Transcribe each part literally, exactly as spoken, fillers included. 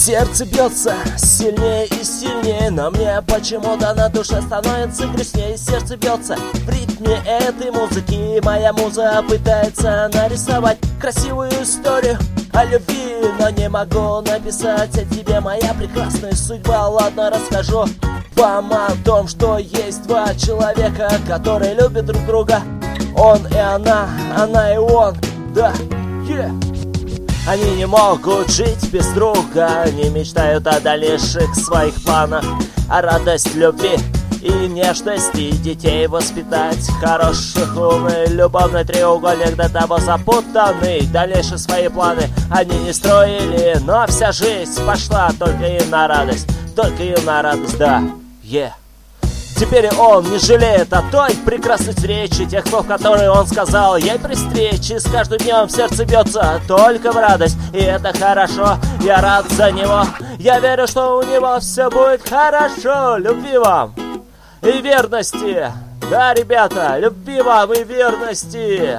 Сердце бьется сильнее и сильнее, но мне почему-то на душе становится грустнее. Сердце бьется в ритме этой музыки, моя муза пытается нарисовать красивую историю о любви, но не могу написать о тебе, моя прекрасная судьба. Ладно, расскажу вам о том, что есть два человека, которые любят друг друга. Он и она, она и он, да, yeah. Они не могут жить без друга, они мечтают о дальнейших своих планах, о радость любви и нежности, детей воспитать хороших, умный, любовный треугольник до того запутанный. Дальнейшие свои планы они не строили, но вся жизнь пошла только им на радость, только им на радость, да, yeah. Теперь он не жалеет о той прекрасной встрече, тех слов, которые он сказал ей при встрече. С каждым днем сердце бьется только в радость, и это хорошо, я рад за него. Я верю, что у него все будет хорошо. Любви вам и верности. Да, ребята, любви вам и верности.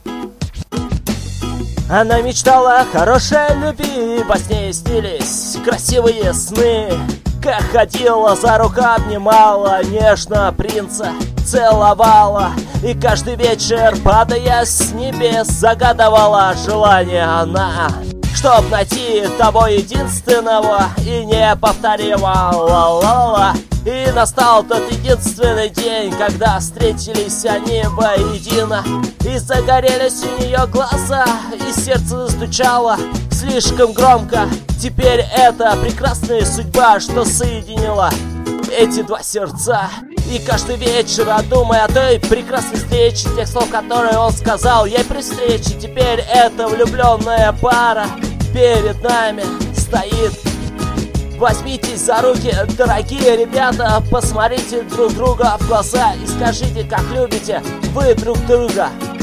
Она мечтала о хорошей любви, во сне снились красивые сны. Как ходила за руку, обнимала нежно принца, целовала. И каждый вечер, падая с небес, загадывала желание она, чтоб найти того единственного и неповторимого. Ла-ла-ла. И настал тот единственный день, когда встретились они воедино. И загорелись у нее глаза, и сердце застучало слишком громко. Теперь это прекрасная судьба, что соединила эти два сердца. И каждый вечер, думая о той прекрасной встрече, тех слов, которые он сказал ей при встрече, теперь эта влюбленная пара перед нами стоит. Возьмитесь за руки, дорогие ребята, посмотрите друг друга в глаза и скажите, как любите вы друг друга.